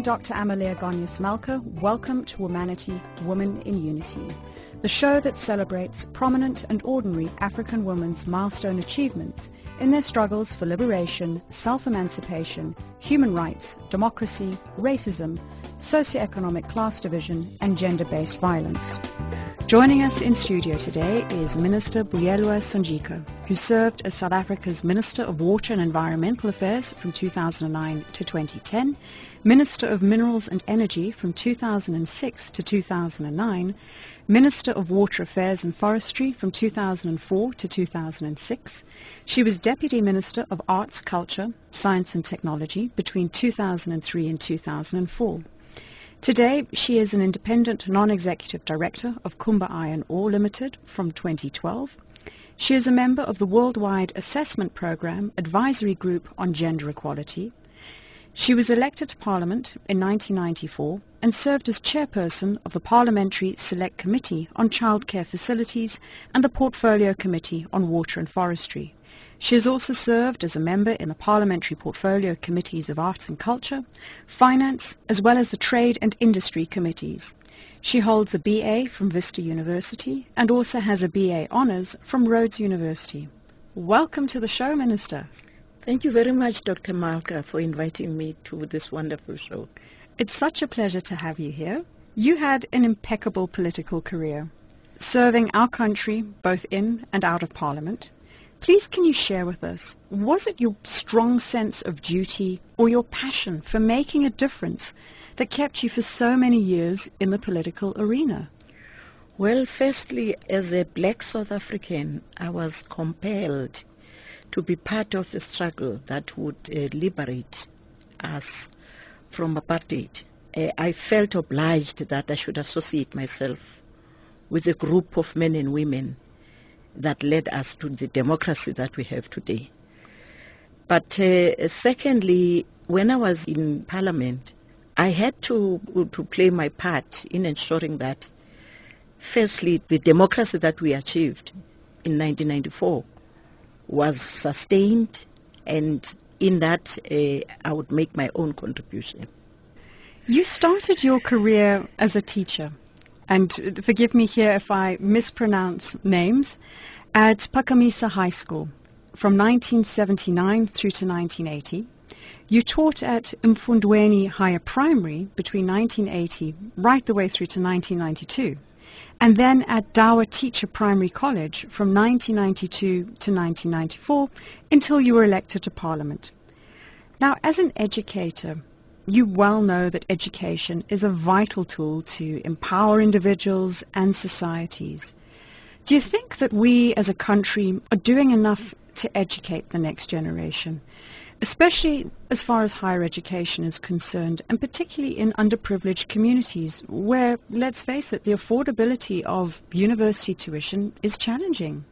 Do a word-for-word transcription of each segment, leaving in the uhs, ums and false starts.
Doctor Amalia Gonyas-Malka. Welcome to Womanity, Woman in Unity, the show that celebrates prominent and ordinary African women's milestone achievements in their struggles for liberation, self-emancipation, human rights, democracy, racism, socioeconomic class division, and gender-based violence. Joining us in studio today is Minister Buyelwa Sonjika, who served as South Africa's Minister of Water and Environmental Affairs from two thousand nine to twenty ten, Minister of Minerals and Energy from two thousand six to two thousand nine, Minister of Water Affairs and Forestry from two thousand four to two thousand six. She was Deputy Minister of Arts, Culture, Science and Technology between two thousand three and two thousand four. Today, she is an independent non-executive director of Kumba Iron Ore Limited from twenty twelve. She is a member of the Worldwide Assessment Programme Advisory Group on Gender Equality. She was elected to Parliament in nineteen ninety-four and served as chairperson of the Parliamentary Select Committee on Childcare Facilities and the Portfolio Committee on Water and Forestry. She has also served as a member in the Parliamentary Portfolio Committees of Arts and Culture, Finance, as well as the Trade and Industry Committees. She holds a B A from Vista University and also has a B A Honours from Rhodes University. Welcome to the show, Minister. Thank you very much, Doctor Malka, for inviting me to this wonderful show. It's such a pleasure to have you here. You had an impeccable political career, serving our country both in and out of Parliament. Please can you share with us, was it your strong sense of duty or your passion for making a difference that kept you for so many years in the political arena? Well, firstly, as a black South African, I was compelled to be part of the struggle that would uh, liberate us from apartheid. Uh, I felt obliged that I should associate myself with a group of men and women that led us to the democracy that we have today. But uh, secondly, when I was in Parliament, I had to, to play my part in ensuring that, firstly, the democracy that we achieved in nineteen ninety-four was sustained, and in that uh, I would make my own contribution. You started your career as a teacher, and forgive me here if I mispronounce names, at Phakamisa High School from nineteen seventy-nine through to nineteen eighty. You taught at Mfundweni Higher Primary between nineteen eighty right the way through to nineteen ninety-two, and then at Dawa Teacher Primary College from nineteen ninety-two to nineteen ninety-four until you were elected to Parliament. Now, as an educator, you well know that education is a vital tool to empower individuals and societies. Do you think that we as a country are doing enough to educate the next generation, especially as far as higher education is concerned, and particularly in underprivileged communities where, let's face it, the affordability of university tuition is challenging?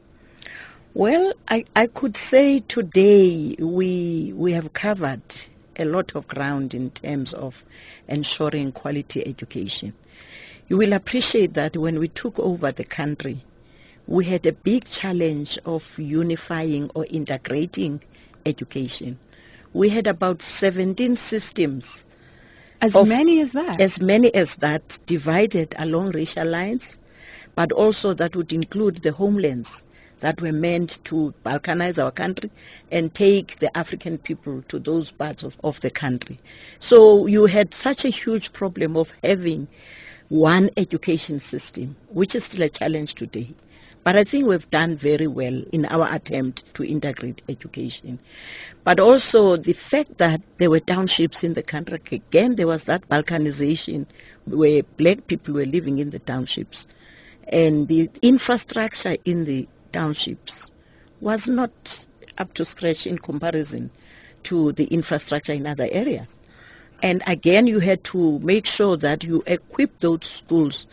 Well, I, I could say today we we have covered a lot of ground in terms of ensuring quality education. You will appreciate that when we took over the country, we had a big challenge of unifying or integrating education. We had about seventeen systems. As of, many as that? As many as that, divided along racial lines, but also that would include the homelands that were meant to balkanize our country and take the African people to those parts of, of the country. So you had such a huge problem of having one education system, which is still a challenge today. But I think we've done very well in our attempt to integrate education. But also the fact that there were townships in the country, again, there was that balkanization where black people were living in the townships. And the infrastructure in the townships was not up to scratch in comparison to the infrastructure in other areas. And again, you had to make sure that you equip those schools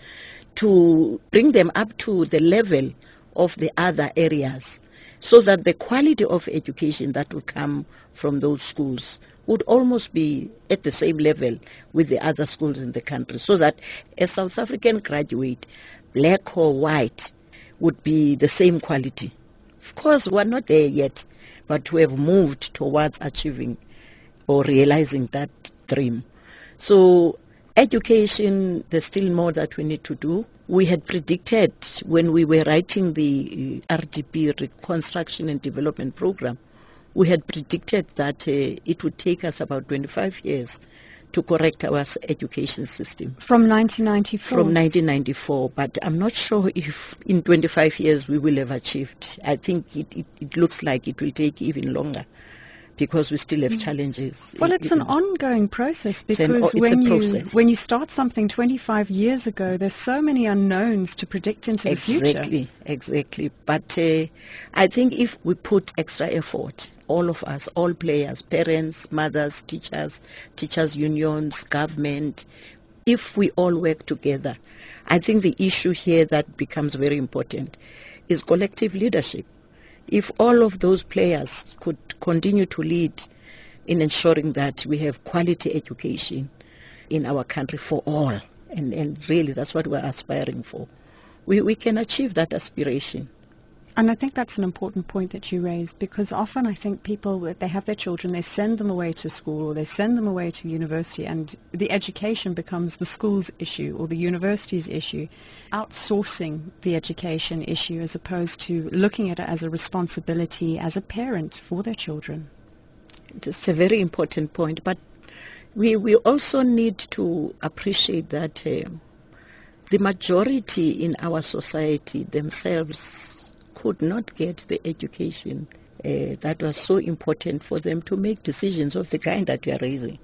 to bring them up to the level of the other areas, so that the quality of education that would come from those schools would almost be at the same level with the other schools in the country, so that a South African graduate, black or white, would be the same quality. Of course, we're not there yet, but we have moved towards achieving or realizing that dream. So education, there's still more that we need to do. We had predicted when we were writing the R D P, Reconstruction and Development Program, we had predicted that uh, it would take us about twenty-five years to correct our education system. From nineteen ninety-four? From nineteen ninety-four, but I'm not sure if in twenty-five years we will have achieved. I think it, it, it looks like it will take even longer because we still have challenges. Well, it's an ongoing process It's an- because it's a when you process. when you start something twenty-five years ago, there's so many unknowns to predict into the future. Exactly, exactly. But uh, I think if we put extra effort, all of us, all players, parents, mothers, teachers, teachers' unions, government, if we all work together, I think the issue here that becomes very important is collective leadership. If all of those players could continue to lead in ensuring that we have quality education in our country for all, and, and really that's what we're aspiring for, we, we can achieve that aspiration. And I think that's an important point that you raised, because often I think people, they have their children, they send them away to school or they send them away to university, and the education becomes the school's issue or the university's issue, outsourcing the education issue as opposed to looking at it as a responsibility as a parent for their children. It's a very important point, but we, we also need to appreciate that uh, the majority in our society themselves could not get the education uh, that was so important for them to make decisions of the kind that you are raising.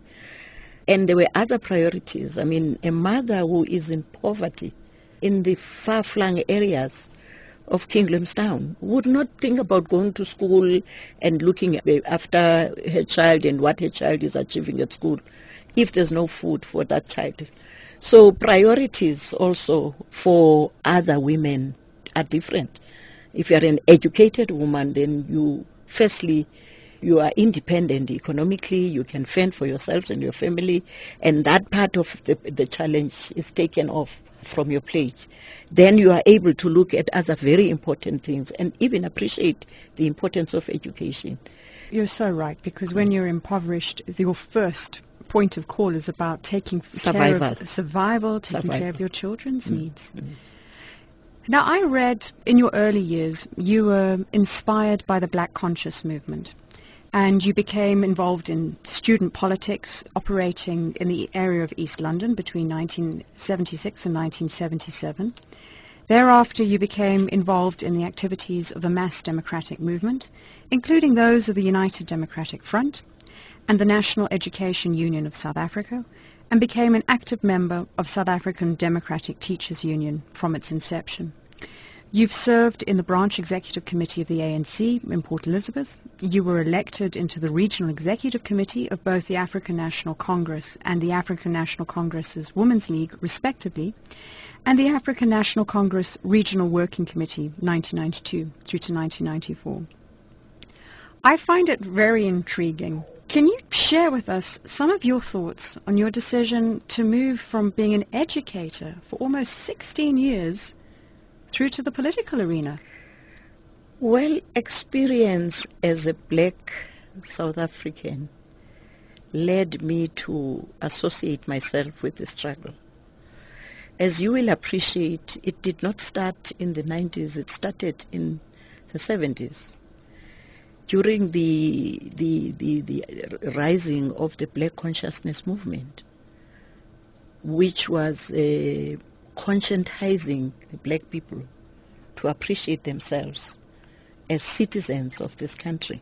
And there were other priorities. I mean, a mother who is in poverty in the far-flung areas of King Williamstown would not think about going to school and looking after her child and what her child is achieving at school if there's no food for that child. So priorities also for other women are different. If you are an educated woman, then you, firstly, you are independent economically, you can fend for yourself and your family, and that part of the, the challenge is taken off from your plate. Then you are able to look at other very important things and even appreciate the importance of education. You're so right, because when you're impoverished, your first point of call is about taking Survival. care of survival, taking Survival. care of your children's Mm. needs. Mm. Now, I read in your early years you were inspired by the Black Conscious movement, and you became involved in student politics, operating in the area of East London between nineteen seventy-six and nineteen seventy-seven. Thereafter, you became involved in the activities of the mass democratic movement, including those of the United Democratic Front and the National Education Union of South Africa, and became an active member of South African Democratic Teachers Union from its inception. You've served in the branch executive committee of the A N C in Port Elizabeth. You were elected into the regional executive committee of both the African National Congress and the African National Congress's Women's League, respectively, and the African National Congress Regional Working Committee, nineteen ninety-two through to nineteen ninety-four. I find it very intriguing. Can you share with us some of your thoughts on your decision to move from being an educator for almost sixteen years through to the political arena? Well, experience as a black South African led me to associate myself with the struggle. As you will appreciate, it did not start in the nineties, it started in the seventies. During the, the, the, the rising of the Black Consciousness movement, which was uh, conscientizing the black people to appreciate themselves as citizens of this country.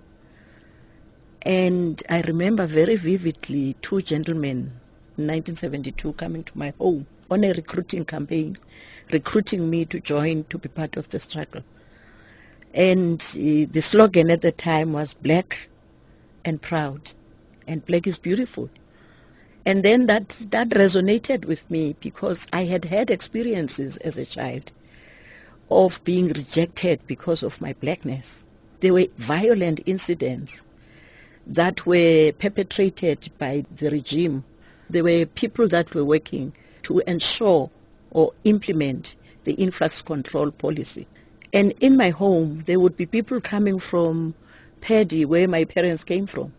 And I remember very vividly two gentlemen in nineteen seventy-two coming to my home on a recruiting campaign, recruiting me to join, to be part of the struggle. And uh, the slogan at the time was black and proud, and black is beautiful. And then that, that resonated with me because I had had experiences as a child of being rejected because of my blackness. There were violent incidents that were perpetrated by the regime. There were people that were working to ensure or implement the influx control policy. And in my home, there would be people coming from Paddy, where my parents came from,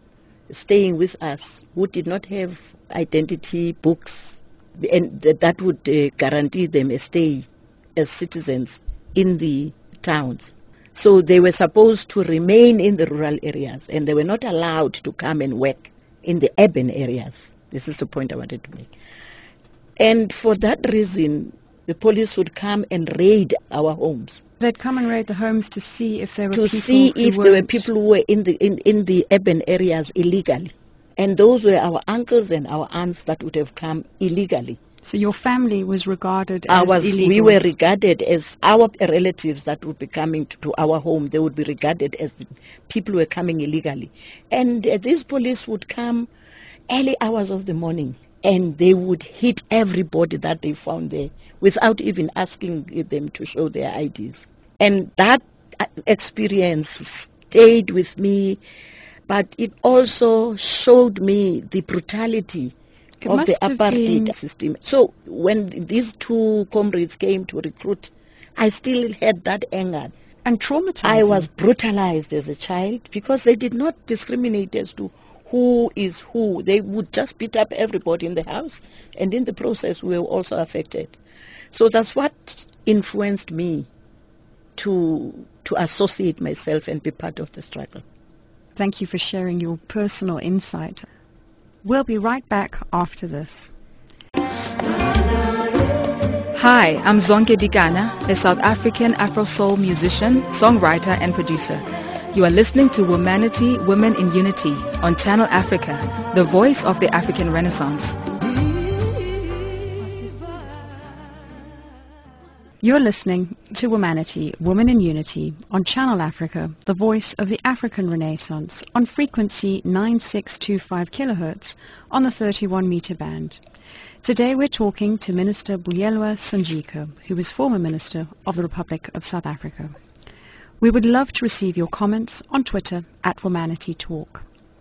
staying with us who did not have identity books, and th- that would uh, guarantee them a stay as citizens in the towns. So they were supposed to remain in the rural areas, and they were not allowed to come and work in the urban areas. This is the point I wanted to make. And for that reason, the police would come and raid our homes. They'd come and raid the homes to see if there were to people see who if there were weren't- people who were in the in, in the urban areas illegally. And those were our uncles and our aunts that would have come illegally. So your family was regarded as Ours, illegals. we were regarded as our relatives that would be coming to, to our home. They would be regarded as the people who were coming illegally. And uh, these police would come early hours of the morning, and they would hit everybody that they found there without even asking them to show their I Ds. And that uh, experience stayed with me, but it also showed me the brutality It of the must have apartheid been- system. So when these two comrades came to recruit, I still had that anger. And traumatizing. I was brutalized as a child because they did not discriminate as to who is who. They would just beat up everybody in the house, and in the process we were also affected. So that's what influenced me to to associate myself and be part of the struggle. Thank you for sharing your personal insight. We'll be right back after this. Hi, I'm Zonke Dikana, a South African Afro-soul musician, songwriter and producer. You are listening to Womanity, Women in Unity on Channel Africa, the voice of the African Renaissance. You're listening to Womanity, Women in Unity on Channel Africa, the voice of the African Renaissance, on frequency nine six two five kilohertz on the thirty-one meter band. Today we're talking to Minister Buyelwa Sonjika, who is former Minister of the Republic of South Africa. We would love to receive your comments on Twitter at Womanity Talk.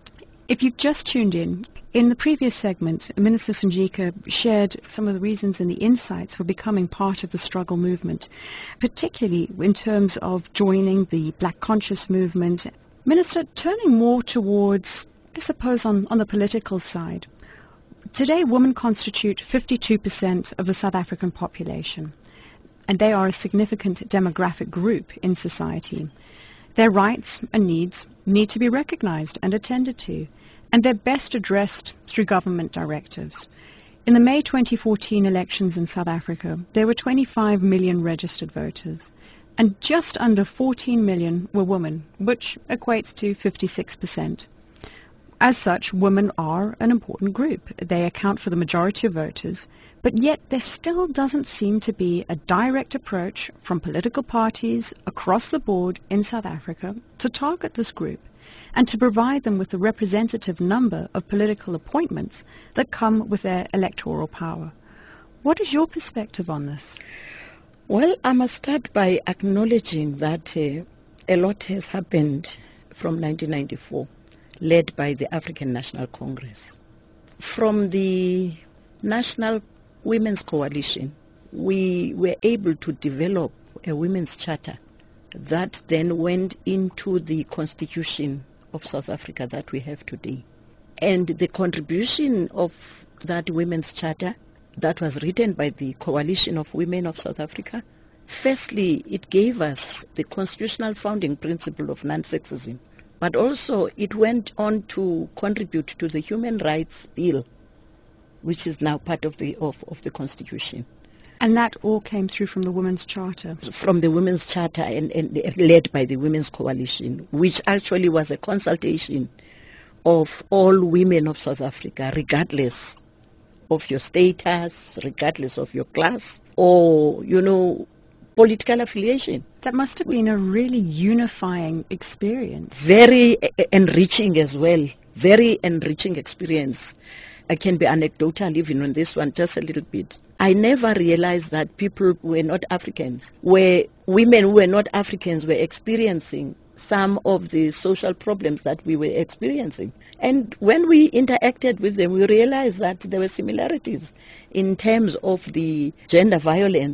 If you've just tuned in, in the previous segment, Minister Sonjika shared some of the reasons and the insights for becoming part of the struggle movement, particularly in terms of joining the Black Conscious movement. Minister, turning more towards, I suppose, on, on the political side, today women constitute fifty-two percent of the South African population, and they are a significant demographic group in society. Their rights and needs need to be recognized and attended to, and they're best addressed through government directives. In the May twenty fourteen elections in South Africa, there were twenty-five million registered voters, and just under fourteen million were women, which equates to fifty-six percent. As such, women are an important group. They account for the majority of voters, but yet there still doesn't seem to be a direct approach from political parties across the board in South Africa to target this group and to provide them with the representative number of political appointments that come with their electoral power. What is your perspective on this? Well, I must start by acknowledging that uh, a lot has happened from nineteen ninety-four, led by the African National Congress. From the National Women's Coalition, we were able to develop a women's charter that then went into the Constitution of South Africa that we have today. And the contribution of that women's charter that was written by the Coalition of Women of South Africa, firstly, it gave us the constitutional founding principle of non-sexism, but also it went on to contribute to the Human Rights Bill, which is now part of the of, of the Constitution. And that all came through from the Women's Charter? From the Women's Charter and, and led by the Women's Coalition, which actually was a consultation of all women of South Africa, regardless of your status, regardless of your class, or, you know, political affiliation. That must have been a really unifying experience. Very uh, enriching as well. Very enriching experience. I can be anecdotal even on this one, just a little bit. I never realized that people who were not Africans, where women who were not Africans were experiencing some of the social problems that we were experiencing. And when we interacted with them, we realized that there were similarities in terms of the gender violence,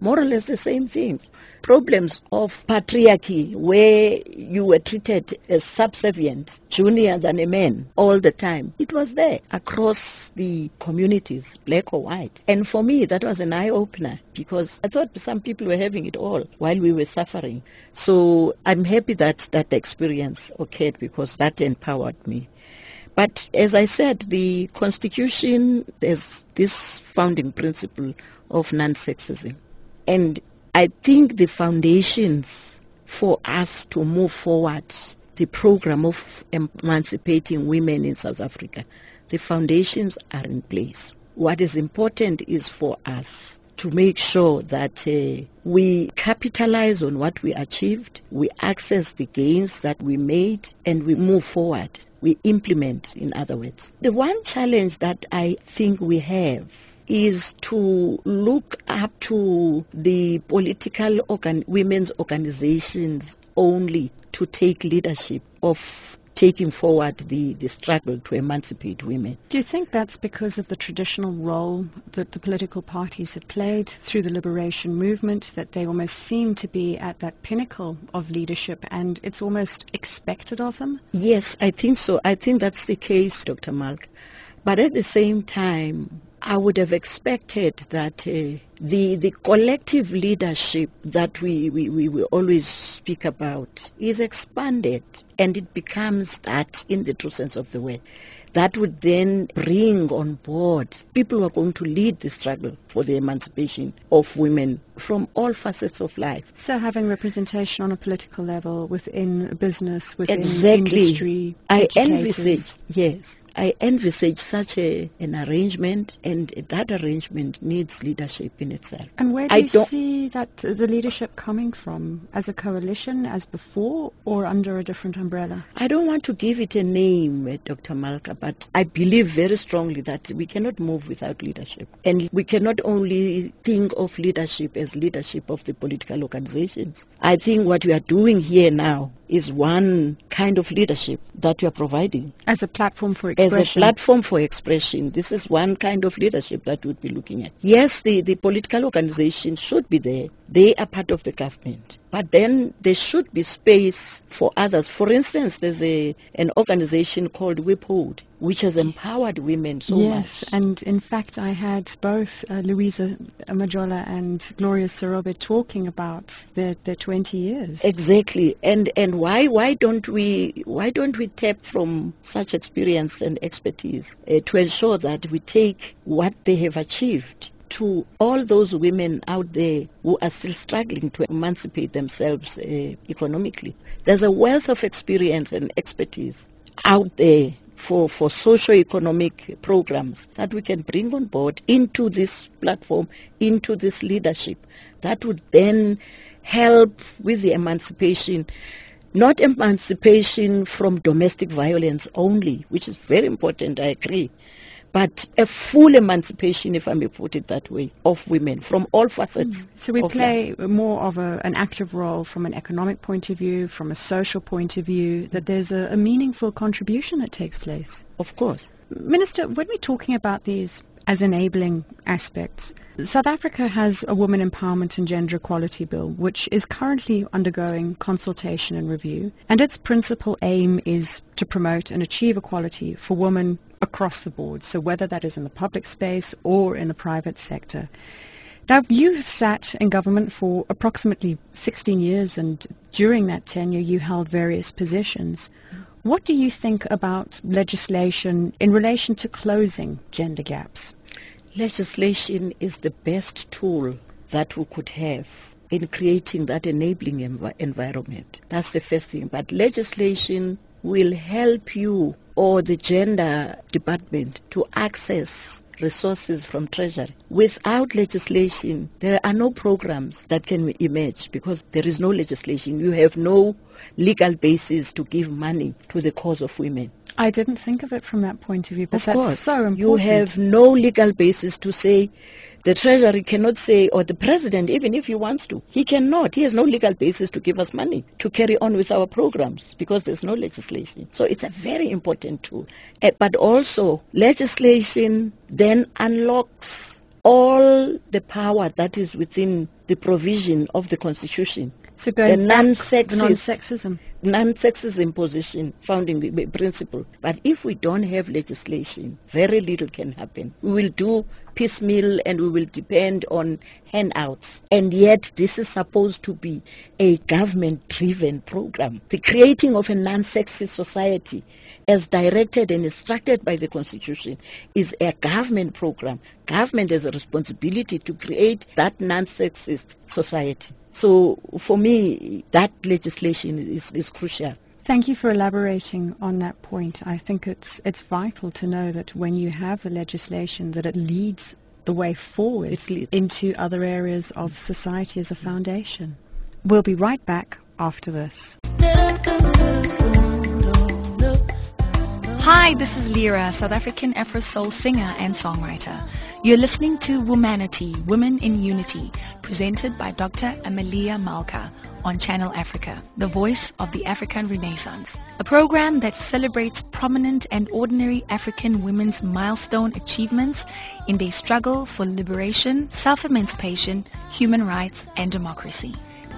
more or less the same things. Problems of patriarchy, where you were treated as subservient, junior than a man all the time. It was there across the communities, black or white. And for me, that was an eye-opener, because I thought some people were having it all while we were suffering. So I'm happy that that experience occurred, because that empowered me. But as I said, the Constitution has this founding principle of non-sexism. And I think the foundations for us to move forward the program of emancipating women in South Africa, the foundations are in place. What is important is for us to make sure that uh, we capitalize on what we achieved, we access the gains that we made, and we move forward. We implement, in other words. The one challenge that I think we have is to look up to the political organ- women's organizations only to take leadership of taking forward the, the struggle to emancipate women. Do you think that's because of the traditional role that the political parties have played through the liberation movement, that they almost seem to be at that pinnacle of leadership and it's almost expected of them? Yes, I think so. I think that's the case, Doctor Malk. But at the same time, I would have expected that uh, the the collective leadership that we, we, we, we always speak about is expanded, and it becomes that in the true sense of the word. That would then bring on board people who are going to lead the struggle for the emancipation of women from all facets of life. So having representation on a political level, within business, within exactly. industry, I educators. envisage, yes, I envisage such a, an arrangement, and that arrangement needs leadership in itself. And where do I you don't, see that the leadership coming from? As a coalition, as before, or under a different umbrella? I don't want to give it a name, uh, Doctor Malka, but I believe very strongly that we cannot move without leadership. And we cannot only think of leadership as leadership of the political organizations. I think what we are doing here now is one kind of leadership that we are providing. As a platform for expression. As a platform for expression. This is one kind of leadership that we'd be looking at. Yes, the, the political organizations should be there. They are part of the government. But then there should be space for others. For instance, there's a an organization called Withhold, which has empowered women so yes, much. Yes, and in fact I had both uh, Louisa Majola and Gloria Serobe talking about their, their twenty years. Exactly. And and why why don't we why don't we tap from such experience and expertise uh, to ensure that we take what they have achieved to all those women out there who are still struggling to emancipate themselves uh, economically. There's a wealth of experience and expertise out there for, for socio-economic programs that we can bring on board into this platform, into this leadership, that would then help with the emancipation. Not emancipation from domestic violence only, which is very important, I agree, but a full emancipation, if I may put it that way, of women from all facets. Mm. So we of play life. more of a, an active role from an economic point of view, from a social point of view, that there's a, a meaningful contribution that takes place. Of course. Minister, when we're talking about these as enabling aspects, South Africa has a Women Empowerment and Gender Equality Bill, which is currently undergoing consultation and review, and its principal aim is to promote and achieve equality for women across the board, so whether that is in the public space or in the private sector. Now, you have sat in government for approximately sixteen years, and during that tenure you held various positions. What do you think about legislation in relation to closing gender gaps? Legislation is the best tool that we could have in creating that enabling env- environment. That's the first thing. But legislation will help you or the gender department to access resources from Treasury. Without legislation, there are no programs that can emerge because there is no legislation. You have no legal basis to give money to the cause of women. I didn't think of it from that point of view, but of that's course, so important. You have no legal basis to say, the Treasury cannot say, or the President, even if he wants to, he cannot. He has no legal basis to give us money to carry on with our programs because there's no legislation. So it's a very important tool. Uh, but also, legislation then unlocks all the power that is within the provision of the Constitution. So going the back, non-sexist, the non-sexism. non-sexism position, founding principle. But if we don't have legislation, very little can happen. We will do piecemeal and we will depend on handouts. And yet this is supposed to be a government-driven program. The creating of a non-sexist society as directed and instructed by the Constitution is a government program. Government has a responsibility to create that non-sexist society. So for me, that legislation is, is crucial. Thank you for elaborating on that point. I think it's it's vital to know that when you have the legislation, that it leads the way forward into other areas of society as a foundation. We'll be right back after this. Hi, this is Lyra, South African Afro Soul singer and songwriter. You're listening to Womanity, Women in Unity, presented by Doctor Amelia Malka on Channel Africa, the voice of the African Renaissance, a program that celebrates prominent and ordinary African women's milestone achievements in their struggle for liberation, self-emancipation, human rights, and democracy.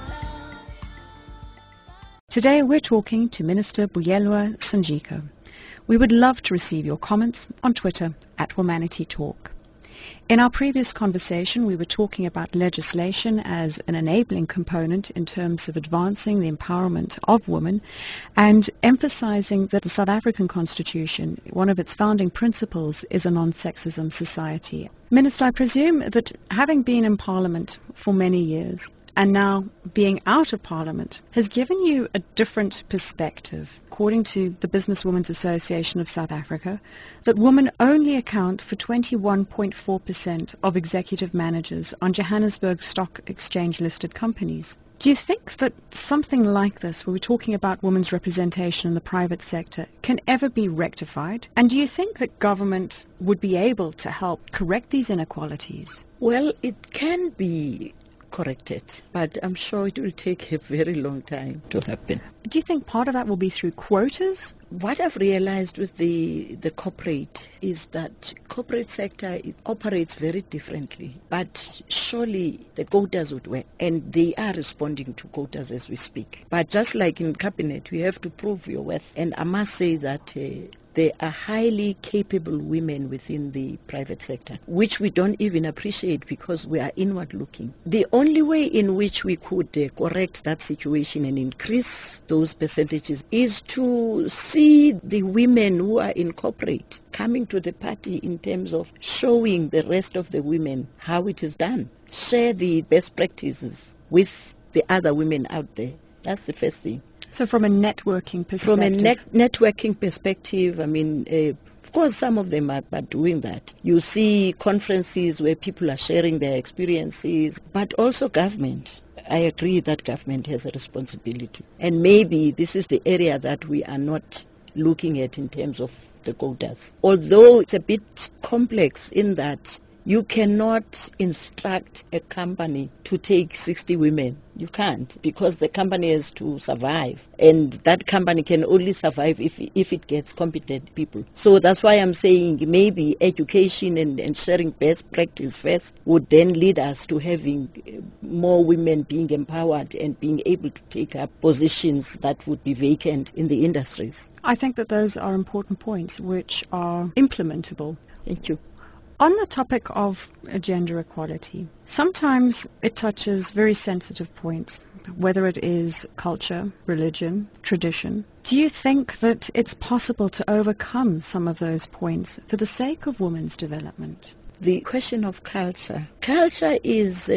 Today we're talking to Minister Buyelwa Sonjiko. We would love to receive your comments on Twitter at Womanity Talk. In our previous conversation, we were talking about legislation as an enabling component in terms of advancing the empowerment of women and emphasizing that the South African Constitution, one of its founding principles, is a non-sexism society. Minister, I presume that having been in Parliament for many years, and now being out of Parliament, has given you a different perspective. According to the Businesswomen's Association of South Africa, that women only account for twenty-one point four percent of executive managers on Johannesburg Stock Exchange listed companies. Do you think that something like this, where we're talking about women's representation in the private sector, can ever be rectified? And do you think that government would be able to help correct these inequalities? Well, it can be corrected, but I'm sure it will take a very long time to happen. Do you think part of that will be through quotas? What I've realized with the, the corporate is that corporate sector it operates very differently, but surely the quotas would work, and they are responding to quotas as we speak. But just like in cabinet, you have to prove your worth, and I must say that uh, there are highly capable women within the private sector, which we don't even appreciate because we are inward looking. The only way in which we could uh, correct that situation and increase those percentages is to see the women who are in corporate coming to the party in terms of showing the rest of the women how it is done. Share the best practices with the other women out there. That's the first thing. So from a networking perspective? From a net- networking perspective, I mean, uh, of course, some of them are, are doing that. You see conferences where people are sharing their experiences, but also government. I agree that government has a responsibility. And maybe this is the area that we are not looking at in terms of the quotas. Although it's a bit complex in that you cannot instruct a company to take sixty women. You can't, because the company has to survive. And that company can only survive if if it gets competent people. So that's why I'm saying maybe education and, and sharing best practice first would then lead us to having more women being empowered and being able to take up positions that would be vacant in the industries. I think that those are important points which are implementable. Thank you. On the topic of gender equality, sometimes it touches very sensitive points, whether it is culture, religion, tradition. Do you think that it's possible to overcome some of those points for the sake of women's development? The question of culture. Culture is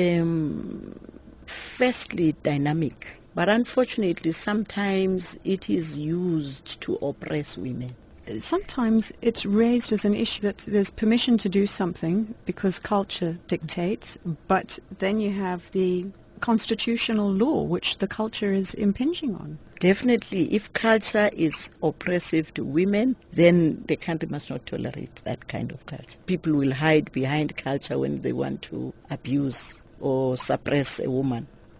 um, firstly dynamic, but unfortunately sometimes it is used to oppress women. Sometimes it's raised as an issue that there's permission to do something because culture dictates, but then you have the constitutional law which the culture is impinging on. Definitely, if culture is oppressive to women, then the country must not tolerate that kind of culture. People will hide behind culture when they want to abuse or suppress a woman.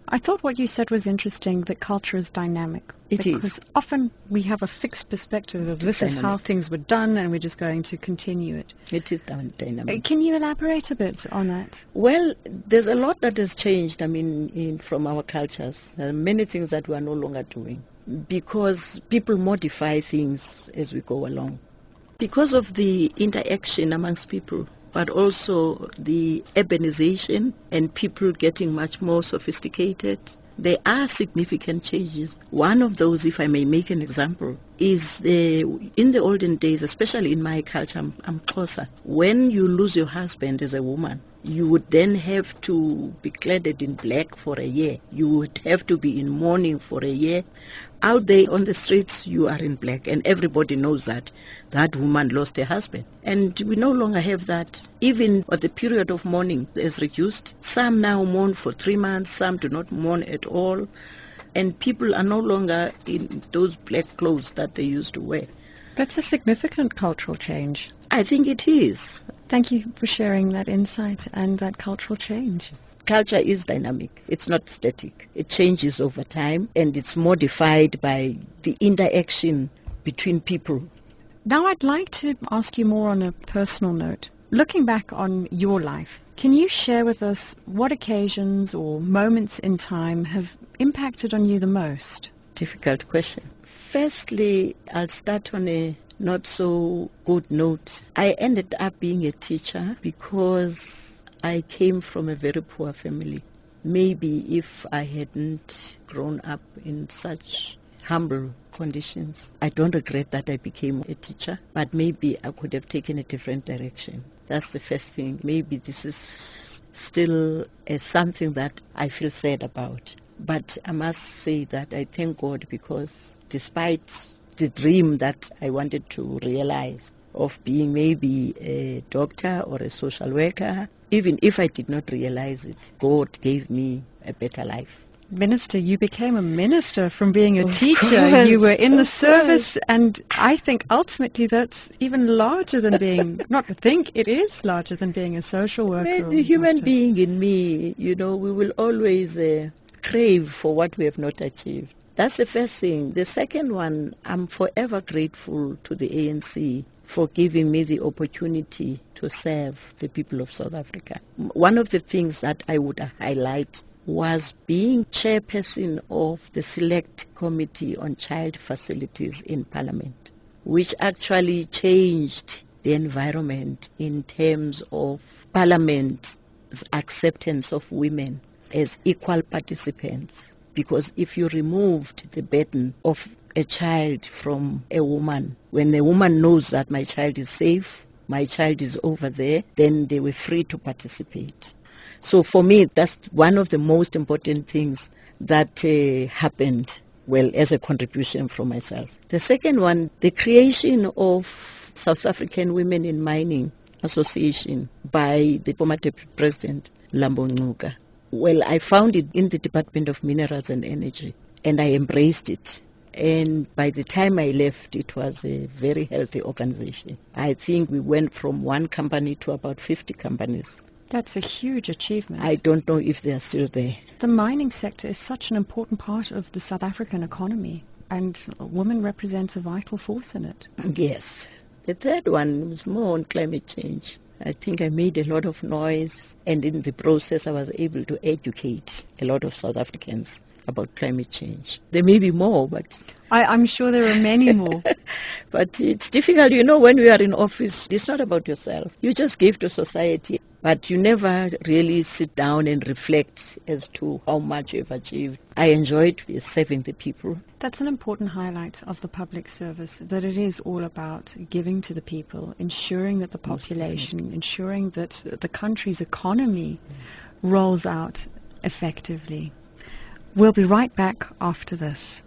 I thought what you said was interesting, that culture is dynamic. It is. Because often we have a fixed perspective of this is how things were done and we're just going to continue it. It is dy- dynamic. Uh, Can you elaborate a bit on that? Well, there's a lot that has changed, I mean, in, from our cultures. There are many things that we are no longer doing because people modify things as we go along. Because of the interaction amongst people, but also the urbanization and people getting much more sophisticated, there are significant changes. One of those, if I may make an example, is the, in the olden days, especially in my culture, I'm, I'm Xhosa, when you lose your husband as a woman, you would then have to be clad in black for a year. You would have to be in mourning for a year. Out there on the streets, you are in black, and everybody knows that that woman lost her husband. And we no longer have that. Even the period of mourning is reduced. Some now mourn for three months, some do not mourn at all. And people are no longer in those black clothes that they used to wear. That's a significant cultural change. I think it is. Thank you for sharing that insight and that cultural change. Culture is dynamic. It's not static. It changes over time, and it's modified by the interaction between people. Now I'd like to ask you more on a personal note. Looking back on your life, can you share with us what occasions or moments in time have impacted on you the most? Difficult question. Firstly, I'll start on a not so good note. I ended up being a teacher because I came from a very poor family. Maybe if I hadn't grown up in such humble conditions, I don't regret that I became a teacher, but maybe I could have taken a different direction. That's the first thing. Maybe this is still uh, something that I feel sad about. But I must say that I thank God because despite the dream that I wanted to realize of being maybe a doctor or a social worker, even if I did not realize it, God gave me a better life. Minister, you became a minister from being a Of teacher. course, You were in the of service, course. and I think ultimately that's even larger than being, not to think, it is larger than being a social worker. Well, or the a human doctor. being in me, you know, we will always uh, crave for what we have not achieved. That's the first thing. The second one, I'm forever grateful to the A N C for giving me the opportunity to serve the people of South Africa. One of the things that I would highlight was being chairperson of the Select Committee on Child Facilities in Parliament, which actually changed the environment in terms of Parliament's acceptance of women as equal participants. Because if you removed the burden of a child from a woman, when a woman knows that my child is safe, my child is over there, then they were free to participate. So for me, that's one of the most important things that uh, happened, well, as a contribution from myself. The second one, the creation of South African Women in Mining Association by the former Deputy President, Lambo Ngcuka. Well, I found it in the Department of Minerals and Energy, and I embraced it. And by the time I left, it was a very healthy organization. I think we went from one company to about fifty companies. That's a huge achievement. I don't know if they are still there. The mining sector is such an important part of the South African economy, and women represent a vital force in it. Yes. The third one was more on climate change. I think I made a lot of noise, and in the process I was able to educate a lot of South Africans about climate change. There may be more, but... I, I'm sure there are many more. But it's difficult, you know, when you are in office, it's not about yourself. You just give to society, but you never really sit down and reflect as to how much you've achieved. I enjoyed serving the people. That's an important highlight of the public service, that it is all about giving to the people, ensuring that the population, ensuring that the country's economy rolls out effectively. We'll be right back after this.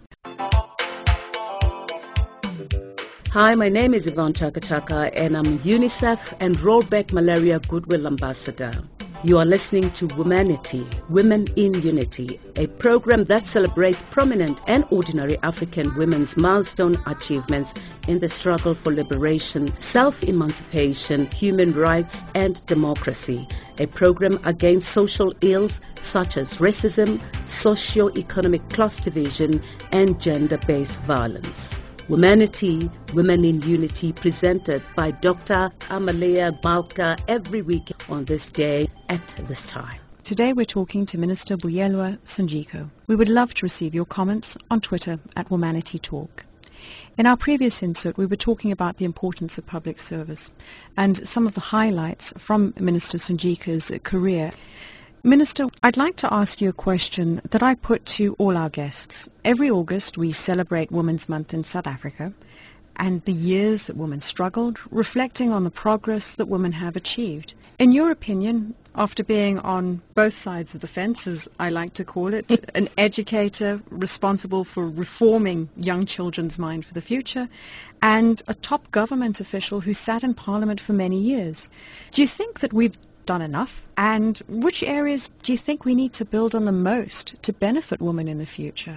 Hi, my name is Yvonne Chaka Chaka, and I'm UNICEF and Rollback Malaria Goodwill Ambassador. You are listening to Womanity, Women in Unity, a program that celebrates prominent and ordinary African women's milestone achievements in the struggle for liberation, self-emancipation, human rights, and democracy. A program against social ills such as racism, socio-economic class division, and gender-based violence. Womanity, Women in Unity, presented by Doctor Amelia Malka every week on this day at this time. Today we're talking to Minister Buyelwa Sonjiko. We would love to receive your comments on Twitter at Womanity Talk. In our previous insert, we were talking about the importance of public service and some of the highlights from Minister Sonjiko's career. Minister, I'd like to ask you a question that I put to all our guests. Every August we celebrate Women's Month in South Africa and the years that women struggled, reflecting on the progress that women have achieved. In your opinion, after being on both sides of the fence, as I like to call it, an educator responsible for reforming young children's mind for the future, and a top government official who sat in Parliament for many years, do you think that we've done enough? And which areas do you think we need to build on the most to benefit women in the future?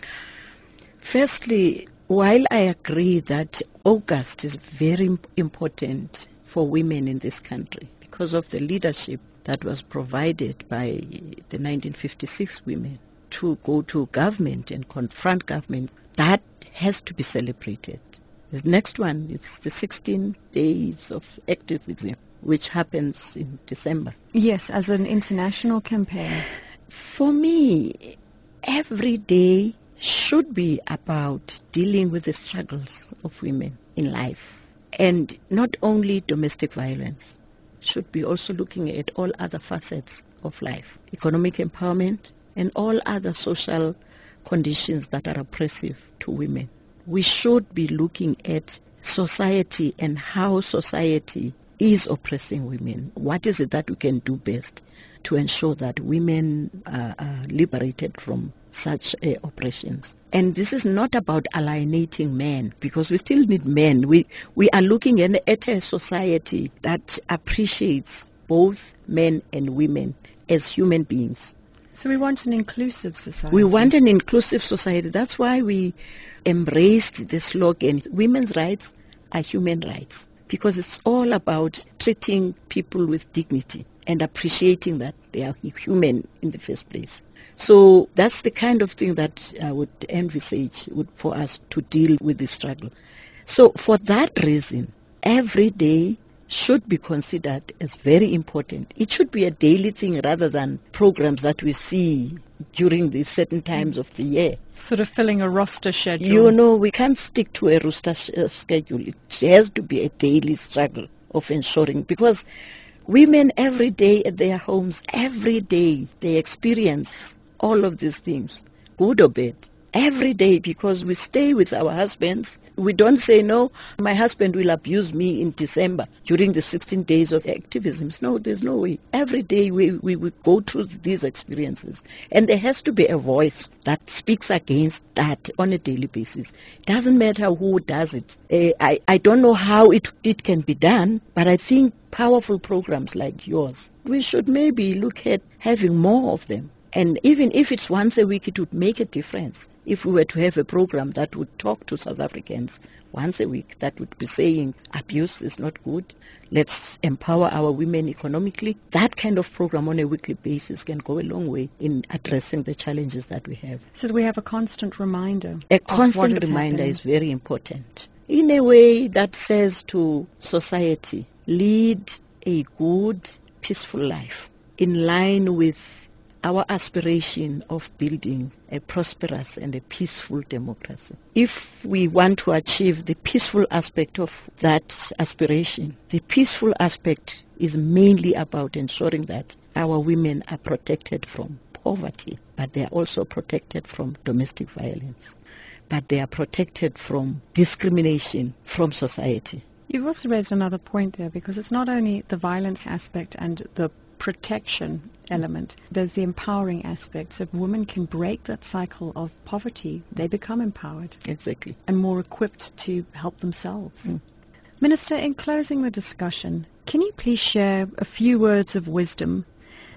Firstly, while I agree that August is very important for women in this country because of the leadership that was provided by the nineteen fifty-six women to go to government and confront government, that has to be celebrated. The next one is the sixteen days of activism, which happens in December. Yes, as an international campaign. For me, every day should be about dealing with the struggles of women in life. And not only domestic violence, should be also looking at all other facets of life. Economic empowerment and all other social conditions that are oppressive to women. We should be looking at society and how society is oppressing women. What is it that we can do best to ensure that women are, are liberated from such uh, oppressions? And this is not about alienating men, because we still need men. We we are looking at, at a society that appreciates both men and women as human beings. So we want an inclusive society. We want an inclusive society. That's why we embraced the slogan, women's rights are human rights. Because it's all about treating people with dignity and appreciating that they are human in the first place. So that's the kind of thing that I would envisage would, for us to deal with this struggle. So for that reason, every day should be considered as very important. It should be a daily thing rather than programs that we see during the certain times of the year. Sort of filling a roster schedule. You know, we can't stick to a roster sh- uh, schedule. It has to be a daily struggle of ensuring, because women every day at their homes, every day they experience all of these things, good or bad. Every day, because we stay with our husbands. We don't say, no, my husband will abuse me in December during the sixteen days of activism. No, there's no way. Every day we, we, we go through these experiences. And there has to be a voice that speaks against that on a daily basis. It doesn't matter who does it. Uh, I, I don't know how it, it can be done, but I think powerful programs like yours, we should maybe look at having more of them. And even if it's once a week, it would make a difference. If we were to have a program that would talk to South Africans once a week, that would be saying abuse is not good, let's empower our women economically. That kind of program on a weekly basis can go a long way in addressing the challenges that we have. So that we have a constant reminder. A constant reminder happening. is very important. In a way that says to society, lead a good, peaceful life in line with our aspiration of building a prosperous and a peaceful democracy. If we want to achieve the peaceful aspect of that aspiration, the peaceful aspect is mainly about ensuring that our women are protected from poverty, but they are also protected from domestic violence, but they are protected from discrimination from society. You've also raised another point there, because it's not only the violence aspect and the protection element, there's the empowering aspect. So if women can break that cycle of poverty, they become empowered. Exactly. And more equipped to help themselves. Mm. Minister, in closing the discussion, can you please share a few words of wisdom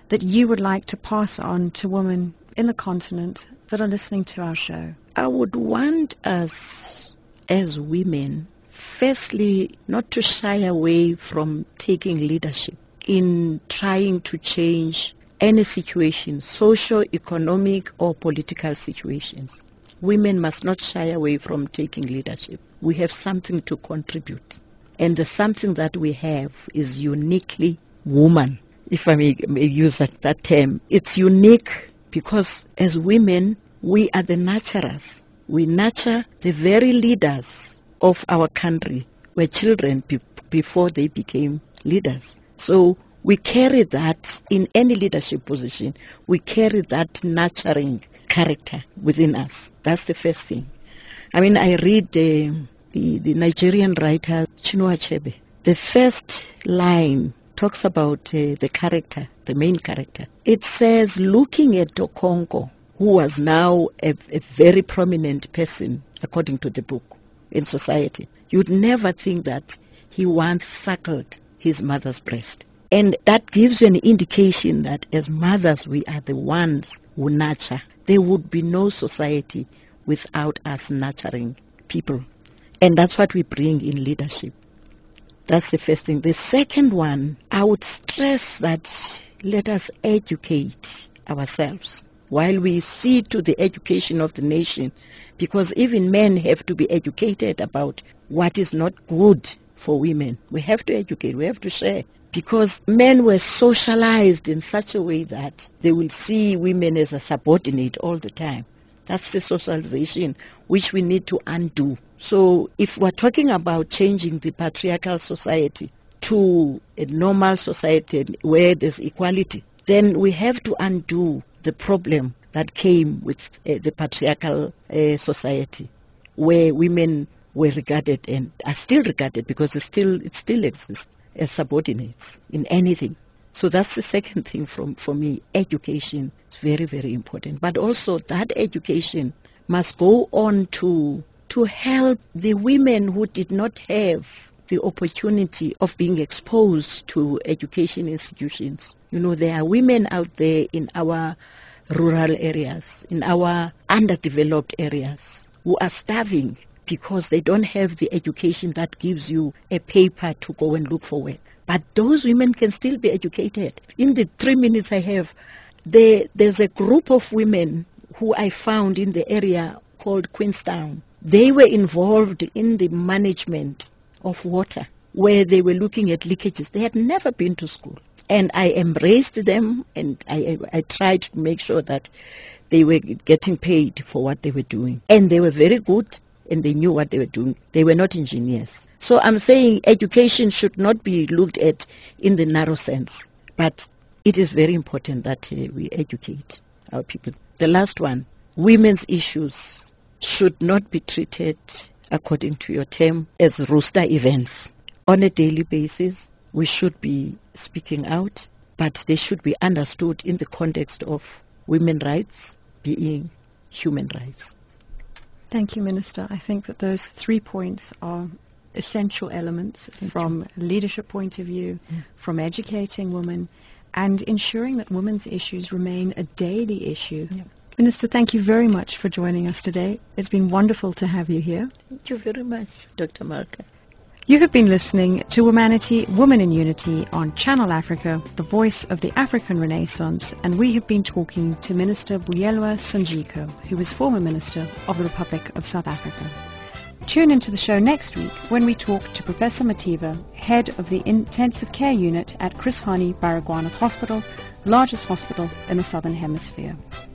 that you would like to pass on to women in the continent that are listening to our show? I would want us as women, firstly, not to shy away from taking leadership in trying to change any situation, socio-economic or political situations. Women must not shy away from taking leadership. We have something to contribute. And the something that we have is uniquely woman, if I may, may use that, that term. It's unique because as women, we are the nurturers. We nurture the very leaders of our country, were children be- before they became leaders. So we carry that in any leadership position. We carry that nurturing character within us. That's the first thing. I mean, I read uh, the, the Nigerian writer Chinua Achebe. The first line talks about uh, the character, the main character. It says, looking at Okonko, who was now a, a very prominent person, according to the book, in society, you'd never think that he once suckled his mother's breast. And that gives you an indication that as mothers, we are the ones who nurture. There would be no society without us nurturing people. And that's what we bring in leadership. That's the first thing. The second one, I would stress that let us educate ourselves while we see to the education of the nation, because even men have to be educated about what is not good for women. We have to educate, we have to share, because men were socialized in such a way that they will see women as a subordinate all the time. That's the socialization which we need to undo. So if we're talking about changing the patriarchal society to a normal society where there's equality, then we have to undo the problem that came with uh, the patriarchal uh, society, where women were regarded and are still regarded, because it still it still exists, as subordinates in anything. So that's the second thing from for me. Education is very, very important. But also that education must go on to to help the women who did not have the opportunity of being exposed to education institutions. You know, there are women out there in our rural areas, in our underdeveloped areas, who are starving because they don't have the education that gives you a paper to go and look for work. But those women can still be educated. In the three minutes I have, there, there's a group of women who I found in the area called Queenstown. They were involved in the management of water, where they were looking at leakages. They had never been to school. And I embraced them, and I, I, I tried to make sure that they were getting paid for what they were doing. And they were very good, and they knew what they were doing. They were not engineers. So I'm saying education should not be looked at in the narrow sense, but it is very important that uh, we educate our people. The last one, women's issues should not be treated, according to your term, as rooster events. On a daily basis, we should be speaking out, but they should be understood in the context of women's rights being human rights. Thank you, Minister. I think that those three points are essential elements Thank from you. a leadership point of view, mm. from educating women, and ensuring that women's issues remain a daily issue. Yeah. Minister, thank you very much for joining us today. It's been wonderful to have you here. Thank you very much, Doctor Malka. You have been listening to Womanity, Women in Unity on Channel Africa, the voice of the African Renaissance, and we have been talking to Minister Buyelwa Sonjiko, who is former Minister of the Republic of South Africa. Tune into the show next week when we talk to Professor Mativa, head of the Intensive Care Unit at Chris Hani Baragwanath Hospital, largest hospital in the Southern Hemisphere.